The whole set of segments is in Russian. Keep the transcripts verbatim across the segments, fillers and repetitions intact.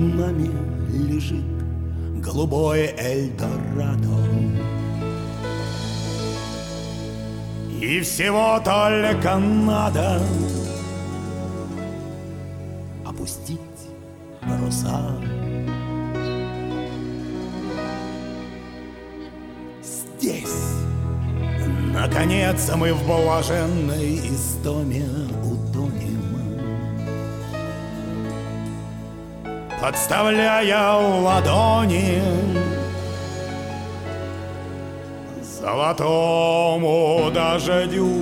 нами лежит голубое Эльдорадо. И всего только надо опустить паруса. Здесь, наконец, мы в блаженной истоме утонем, подставляя ладони золотому дождю.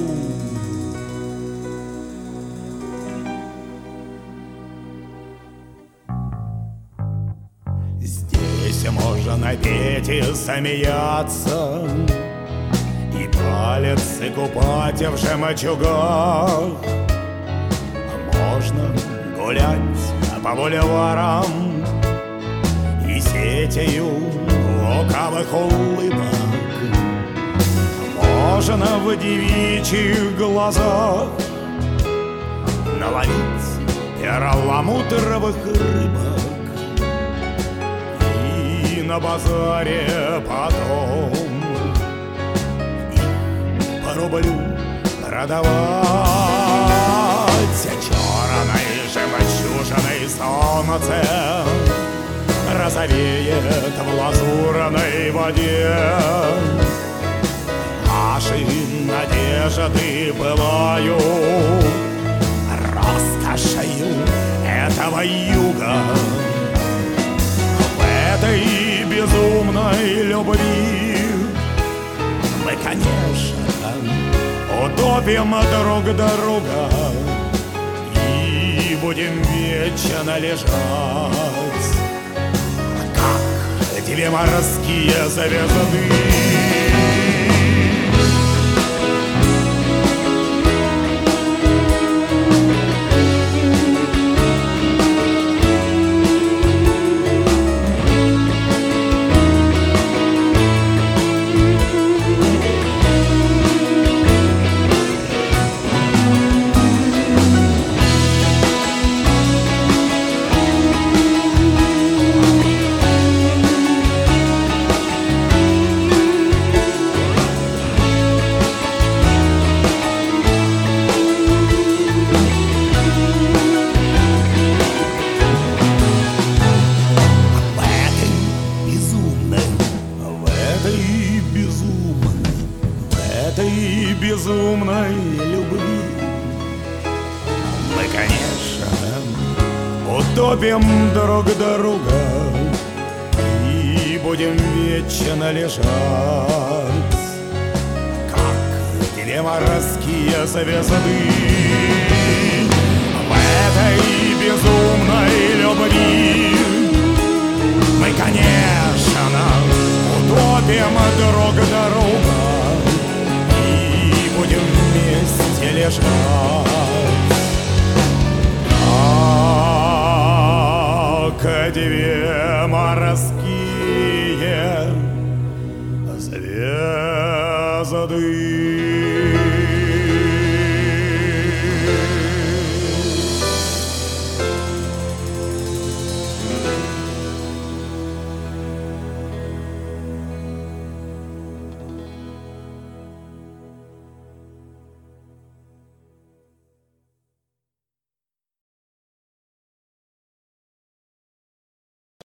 Здесь можно петь и смеяться, и палец и купать в жемчугах. Можно гулять по бульварам и сетью лукавых улыбок. Можно в девичьих глазах наловить перламутровых рыбок и на базаре потом их по рублю продавать. Черной жемчужиной солнце розовеет в лазурной воде. Наши надежды пылают роскошью этого юга. В этой безумной любви мы, конечно, утопим друг друга и будем вечно лежать, как две морские звезды. Безумной любви мы, конечно, утопим друг друга и будем вечно лежать, как две морские звезды. В этой безумной любви мы, конечно, утопим друг друга и будем вместе лежать, как две морские звезды.